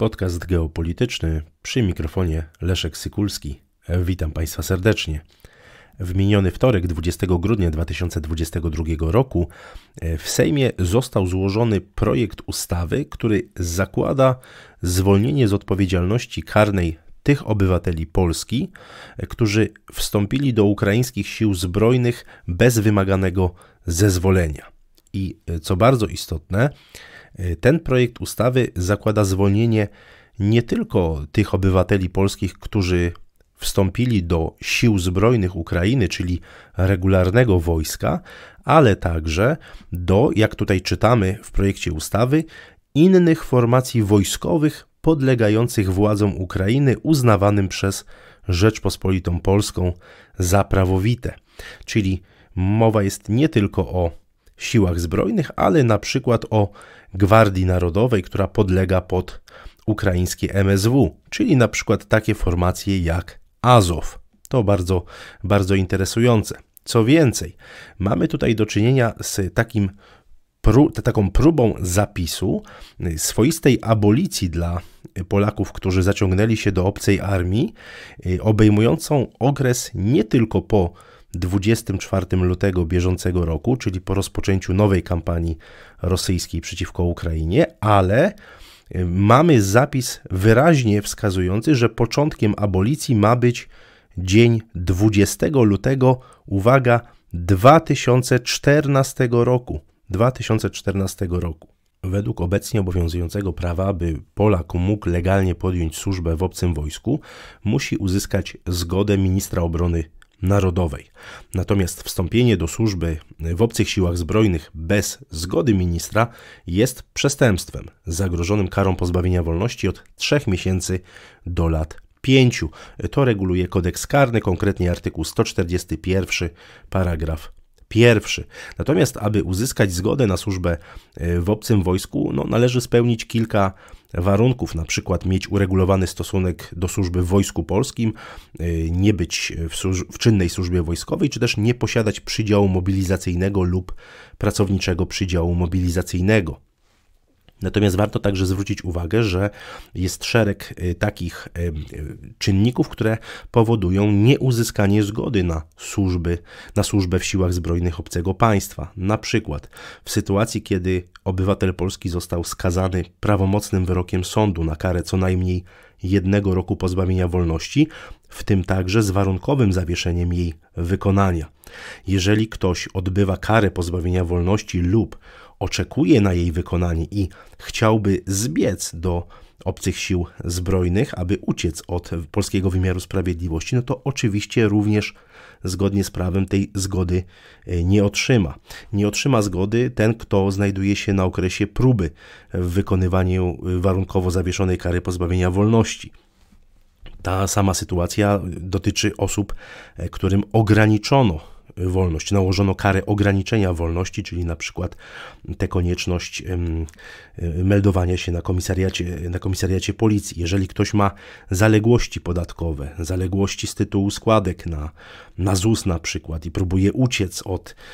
Podcast geopolityczny, przy mikrofonie Leszek Sykulski. Witam Państwa serdecznie. W miniony wtorek, 20 grudnia 2022 roku, w Sejmie został złożony projekt ustawy, który zakłada zwolnienie z odpowiedzialności karnej tych obywateli Polski, którzy wstąpili do ukraińskich sił zbrojnych bez wymaganego zezwolenia. I co bardzo istotne, ten projekt ustawy zakłada zwolnienie nie tylko tych obywateli polskich, którzy wstąpili do sił zbrojnych Ukrainy, czyli regularnego wojska, ale także do, jak tutaj czytamy w projekcie ustawy, innych formacji wojskowych podlegających władzom Ukrainy uznawanym przez Rzeczpospolitą Polską za prawowite. Czyli mowa jest nie tylko o siłach zbrojnych, ale na przykład o Gwardii Narodowej, która podlega pod ukraińskie MSW, czyli na przykład takie formacje jak Azow. To bardzo interesujące. Co więcej, mamy tutaj do czynienia z taką próbą zapisu swoistej abolicji dla Polaków, którzy zaciągnęli się do obcej armii, obejmującą okres nie tylko po 24 lutego bieżącego roku, czyli po rozpoczęciu nowej kampanii rosyjskiej przeciwko Ukrainie, ale mamy zapis wyraźnie wskazujący, że początkiem abolicji ma być dzień 20 lutego, uwaga, 2014 roku. 2014 roku. Według obecnie obowiązującego prawa, by Polak mógł legalnie podjąć służbę w obcym wojsku, musi uzyskać zgodę ministra obrony narodowej. Natomiast wstąpienie do służby w obcych siłach zbrojnych bez zgody ministra jest przestępstwem zagrożonym karą pozbawienia wolności od 3 miesięcy do lat 5. To reguluje kodeks karny, konkretnie artykuł 141, paragraf 1. Natomiast, aby uzyskać zgodę na służbę w obcym wojsku, należy spełnić kilka warunków, na przykład mieć uregulowany stosunek do służby w Wojsku Polskim, nie być w czynnej służbie wojskowej, czy też nie posiadać przydziału mobilizacyjnego lub pracowniczego przydziału mobilizacyjnego. Natomiast warto także zwrócić uwagę, że jest szereg takich czynników, które powodują nieuzyskanie zgody na służbę w siłach zbrojnych obcego państwa. Na przykład w sytuacji, kiedy obywatel polski został skazany prawomocnym wyrokiem sądu na karę co najmniej 1 roku pozbawienia wolności, w tym także z warunkowym zawieszeniem jej wykonania. Jeżeli ktoś odbywa karę pozbawienia wolności lub oczekuje na jej wykonanie i chciałby zbiec do obcych sił zbrojnych, aby uciec od polskiego wymiaru sprawiedliwości, to oczywiście również zgodnie z prawem tej zgody nie otrzyma. Nie otrzyma zgody ten, kto znajduje się na okresie próby w wykonywaniu warunkowo zawieszonej kary pozbawienia wolności. Ta sama sytuacja dotyczy osób, którym ograniczono wolność, nałożono karę ograniczenia wolności, czyli na przykład tę konieczność meldowania się na komisariacie policji. Jeżeli ktoś ma zaległości podatkowe, zaległości z tytułu składek na ZUS na przykład i próbuje uciec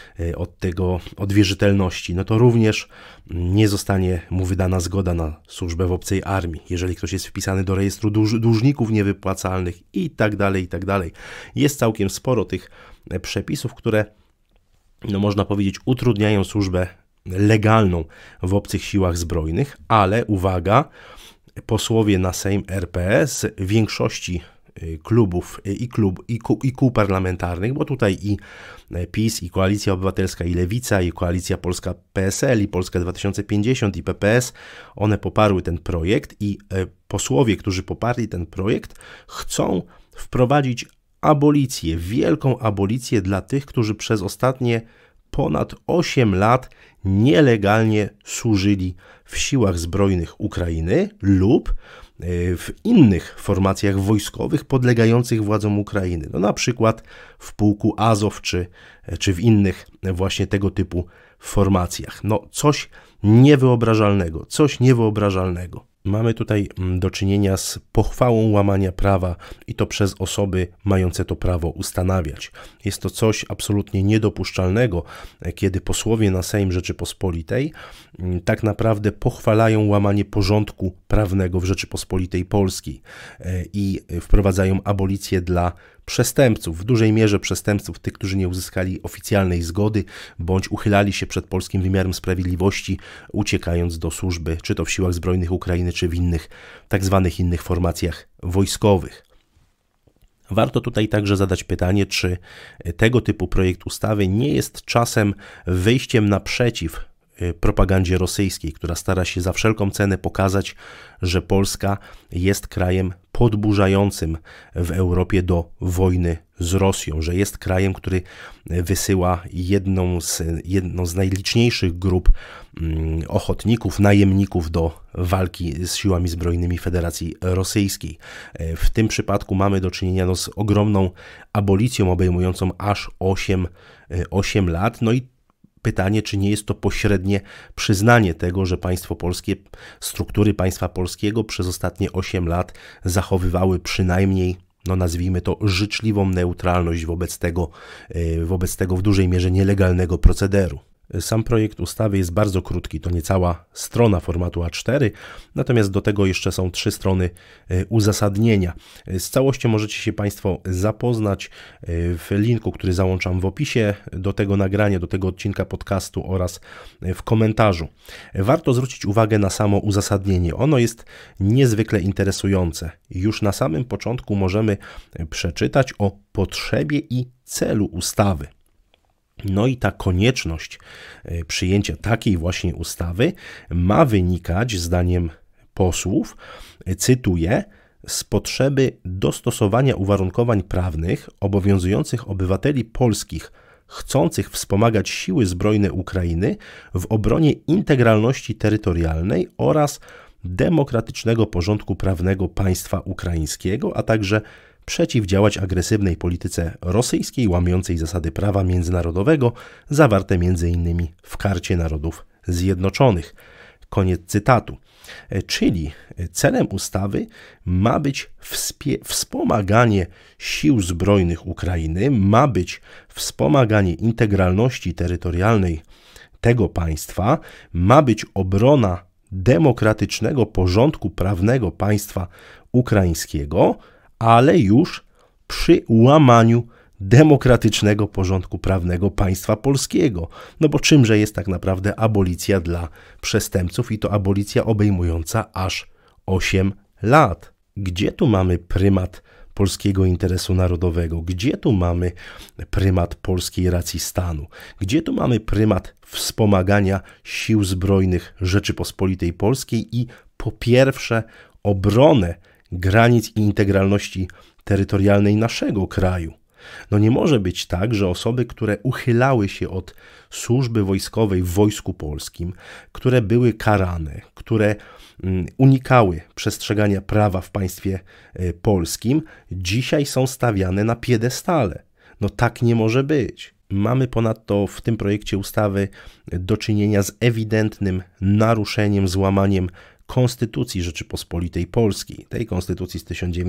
od wierzytelności, to również nie zostanie mu wydana zgoda na służbę w obcej armii. Jeżeli ktoś jest wpisany do rejestru dłużników niewypłacalnych i tak dalej. Jest całkiem sporo tych przepisów, które, można powiedzieć, utrudniają służbę legalną w obcych siłach zbrojnych, ale uwaga, posłowie na Sejm RP z większości klubów i kół parlamentarnych, bo tutaj i PiS, i Koalicja Obywatelska, i Lewica, i Koalicja Polska PSL, i Polska 2050, i PPS, one poparły ten projekt i posłowie, którzy poparli ten projekt, chcą wprowadzić abolicję, wielką abolicję dla tych, którzy przez ostatnie ponad 8 lat nielegalnie służyli w siłach zbrojnych Ukrainy lub w innych formacjach wojskowych podlegających władzom Ukrainy. Na przykład w pułku Azow czy w innych właśnie tego typu formacjach. Coś niewyobrażalnego. Mamy tutaj do czynienia z pochwałą łamania prawa i to przez osoby mające to prawo ustanawiać. Jest to coś absolutnie niedopuszczalnego, kiedy posłowie na Sejm Rzeczypospolitej tak naprawdę pochwalają łamanie porządku prawnego w Rzeczypospolitej Polskiej i wprowadzają abolicję dla przestępców, w dużej mierze przestępców, tych, którzy nie uzyskali oficjalnej zgody, bądź uchylali się przed polskim wymiarem sprawiedliwości, uciekając do służby, czy to w siłach zbrojnych Ukrainy, czy w innych, tak zwanych innych formacjach wojskowych. Warto tutaj także zadać pytanie, czy tego typu projekt ustawy nie jest czasem wyjściem naprzeciw propagandzie rosyjskiej, która stara się za wszelką cenę pokazać, że Polska jest krajem podburzającym w Europie do wojny z Rosją, że jest krajem, który wysyła jedną z najliczniejszych grup ochotników, najemników do walki z siłami zbrojnymi Federacji Rosyjskiej. W tym przypadku mamy do czynienia z ogromną abolicją obejmującą aż 8 lat. No i pytanie, czy nie jest to pośrednie przyznanie tego, że państwo polskie, struktury państwa polskiego przez ostatnie 8 lat zachowywały przynajmniej, nazwijmy to, życzliwą neutralność wobec tego w dużej mierze nielegalnego procederu. Sam projekt ustawy jest bardzo krótki, to niecała strona formatu A4, natomiast do tego jeszcze są 3 strony uzasadnienia. Z całością możecie się Państwo zapoznać w linku, który załączam w opisie do tego nagrania, do tego odcinka podcastu oraz w komentarzu. Warto zwrócić uwagę na samo uzasadnienie. Ono jest niezwykle interesujące. Już na samym początku możemy przeczytać o potrzebie i celu ustawy. No i ta konieczność przyjęcia takiej właśnie ustawy ma wynikać, zdaniem posłów, cytuję, z potrzeby dostosowania uwarunkowań prawnych obowiązujących obywateli polskich chcących wspomagać siły zbrojne Ukrainy w obronie integralności terytorialnej oraz demokratycznego porządku prawnego państwa ukraińskiego, a także przeciwdziałać agresywnej polityce rosyjskiej łamiącej zasady prawa międzynarodowego zawarte m.in. w Karcie Narodów Zjednoczonych. Koniec cytatu. Czyli celem ustawy ma być wspomaganie sił zbrojnych Ukrainy, ma być wspomaganie integralności terytorialnej tego państwa, ma być obrona demokratycznego porządku prawnego państwa ukraińskiego, ale już przy łamaniu demokratycznego porządku prawnego państwa polskiego. No bo czymże jest tak naprawdę abolicja dla przestępców i to abolicja obejmująca aż 8 lat. Gdzie tu mamy prymat polskiego interesu narodowego? Gdzie tu mamy prymat polskiej racji stanu? Gdzie tu mamy prymat wspomagania sił zbrojnych Rzeczypospolitej Polskiej i po pierwsze obronę granic i integralności terytorialnej naszego kraju? No nie może być tak, że osoby, które uchylały się od służby wojskowej w Wojsku Polskim, które były karane, które unikały przestrzegania prawa w państwie polskim, dzisiaj są stawiane na piedestale. No tak nie może być. Mamy ponadto w tym projekcie ustawy do czynienia z ewidentnym naruszeniem, złamaniem Konstytucji Rzeczypospolitej Polskiej, tej konstytucji z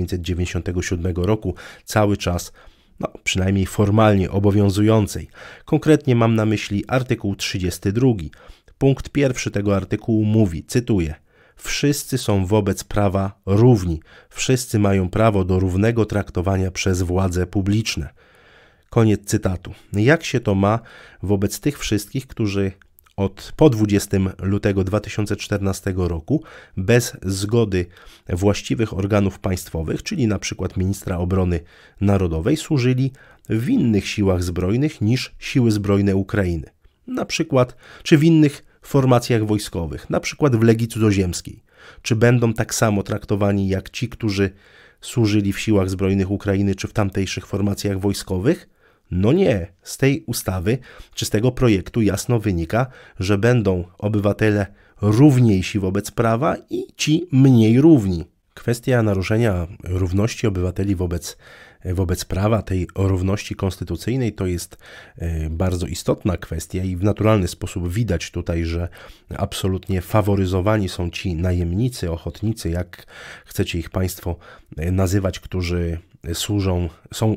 1997 roku, cały czas, przynajmniej formalnie obowiązującej. Konkretnie mam na myśli artykuł 32. Punkt 1 tego artykułu mówi, cytuję: wszyscy są wobec prawa równi, wszyscy mają prawo do równego traktowania przez władze publiczne. Koniec cytatu. Jak się to ma wobec tych wszystkich, którzy po 20 lutego 2014 roku bez zgody właściwych organów państwowych, czyli na przykład ministra obrony narodowej, służyli w innych siłach zbrojnych niż siły zbrojne Ukrainy, na przykład, czy w innych formacjach wojskowych, na przykład w Legii Cudzoziemskiej, czy będą tak samo traktowani jak ci, którzy służyli w siłach zbrojnych Ukrainy, czy w tamtejszych formacjach wojskowych? No nie, z tej ustawy, czy z tego projektu jasno wynika, że będą obywatele równiejsi wobec prawa i ci mniej równi. Kwestia naruszenia równości obywateli wobec prawa, tej równości konstytucyjnej, to jest bardzo istotna kwestia i w naturalny sposób widać tutaj, że absolutnie faworyzowani są ci najemnicy, ochotnicy, jak chcecie ich Państwo nazywać, którzy są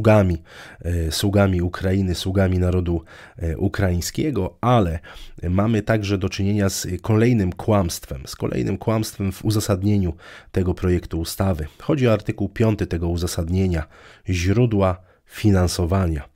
sługami Ukrainy, sługami narodu ukraińskiego, ale mamy także do czynienia z kolejnym kłamstwem w uzasadnieniu tego projektu ustawy. Chodzi o artykuł 5 tego uzasadnienia, źródła finansowania.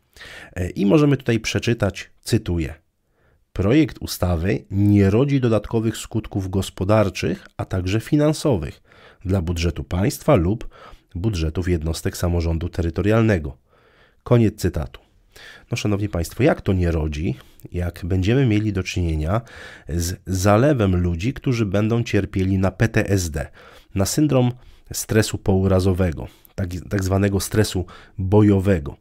I możemy tutaj przeczytać, cytuję: projekt ustawy nie rodzi dodatkowych skutków gospodarczych, a także finansowych dla budżetu państwa lub budżetów jednostek samorządu terytorialnego. Koniec cytatu. No, szanowni Państwo, jak to nie rodzi, jak będziemy mieli do czynienia z zalewem ludzi, którzy będą cierpieli na PTSD, na syndrom stresu pourazowego, tak zwanego stresu bojowego.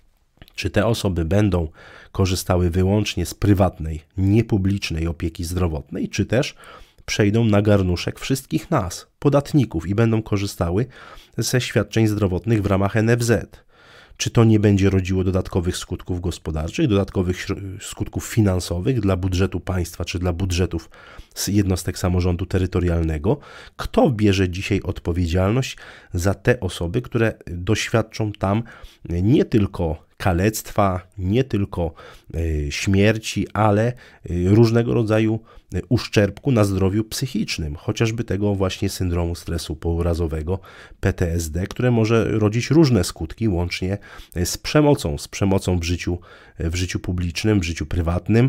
Czy te osoby będą korzystały wyłącznie z prywatnej, niepublicznej opieki zdrowotnej, czy też przejdą na garnuszek wszystkich nas, podatników, i będą korzystały ze świadczeń zdrowotnych w ramach NFZ. Czy to nie będzie rodziło dodatkowych skutków gospodarczych, dodatkowych skutków finansowych dla budżetu państwa, czy dla budżetów jednostek samorządu terytorialnego? Kto bierze dzisiaj odpowiedzialność za te osoby, które doświadczą tam nie tylko kalectwa, nie tylko śmierci, ale różnego rodzaju uszczerbku na zdrowiu psychicznym, chociażby tego właśnie syndromu stresu pourazowego, PTSD, które może rodzić różne skutki, łącznie z przemocą w życiu publicznym, w życiu prywatnym.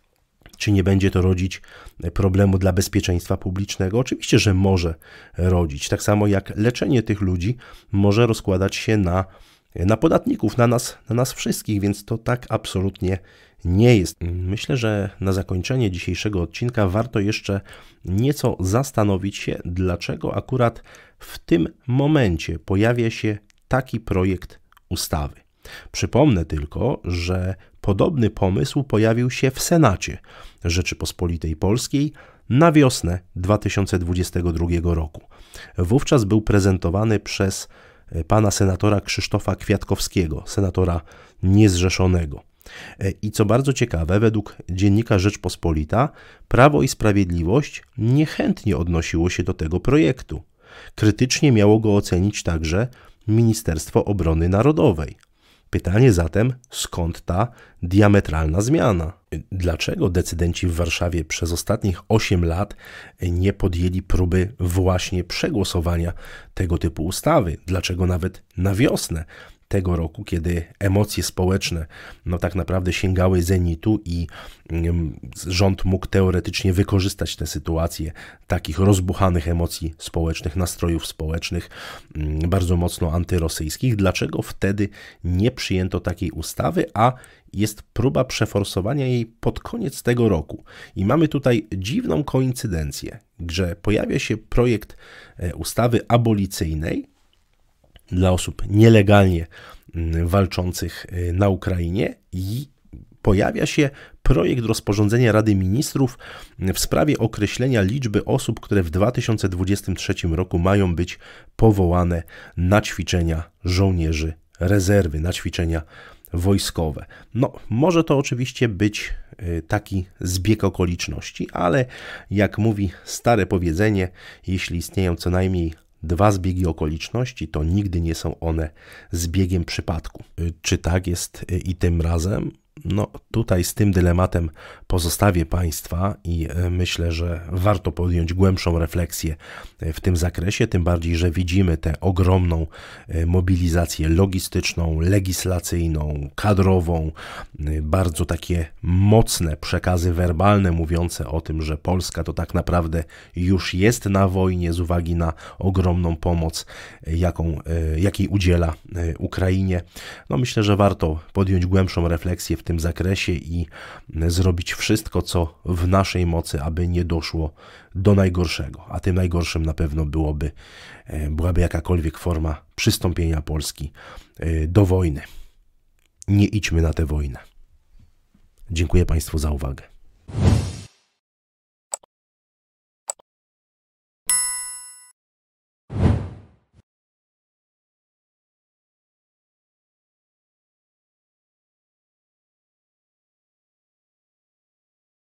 Czy nie będzie to rodzić problemu dla bezpieczeństwa publicznego? Oczywiście, że może rodzić. Tak samo jak leczenie tych ludzi może rozkładać się na podatników, na nas wszystkich, więc to tak absolutnie nie jest. Myślę, że na zakończenie dzisiejszego odcinka warto jeszcze nieco zastanowić się, dlaczego akurat w tym momencie pojawia się taki projekt ustawy. Przypomnę tylko, że podobny pomysł pojawił się w Senacie Rzeczypospolitej Polskiej na wiosnę 2022 roku. Wówczas był prezentowany przez pana senatora Krzysztofa Kwiatkowskiego, senatora niezrzeszonego. I co bardzo ciekawe, według dziennika Rzeczpospolita, Prawo i Sprawiedliwość niechętnie odnosiło się do tego projektu. Krytycznie miało go ocenić także Ministerstwo Obrony Narodowej. Pytanie zatem, skąd ta diametralna zmiana? Dlaczego decydenci w Warszawie przez ostatnich 8 lat nie podjęli próby właśnie przegłosowania tego typu ustawy? Dlaczego nawet na wiosnę tego roku, kiedy emocje społeczne tak naprawdę sięgały zenitu i rząd mógł teoretycznie wykorzystać tę sytuację takich rozbuchanych emocji społecznych, nastrojów społecznych, bardzo mocno antyrosyjskich? Dlaczego wtedy nie przyjęto takiej ustawy, a jest próba przeforsowania jej pod koniec tego roku? I mamy tutaj dziwną koincydencję, że pojawia się projekt ustawy abolicyjnej dla osób nielegalnie walczących na Ukrainie i pojawia się projekt rozporządzenia Rady Ministrów w sprawie określenia liczby osób, które w 2023 roku mają być powołane na ćwiczenia żołnierzy rezerwy, na ćwiczenia wojskowe. Może to oczywiście być taki zbieg okoliczności, ale jak mówi stare powiedzenie, jeśli istnieją co najmniej 2 zbiegi okoliczności, to nigdy nie są one zbiegiem przypadku. Czy tak jest i tym razem? Tutaj z tym dylematem pozostawię Państwa i myślę, że warto podjąć głębszą refleksję w tym zakresie, tym bardziej, że widzimy tę ogromną mobilizację logistyczną, legislacyjną, kadrową, bardzo takie mocne przekazy werbalne mówiące o tym, że Polska to tak naprawdę już jest na wojnie z uwagi na ogromną pomoc, jakiej udziela Ukrainie. Myślę, że warto podjąć głębszą refleksję w tym zakresie i zrobić wszystko, co w naszej mocy, aby nie doszło do najgorszego. A tym najgorszym na pewno byłaby jakakolwiek forma przystąpienia Polski do wojny. Nie idźmy na tę wojnę. Dziękuję Państwu za uwagę.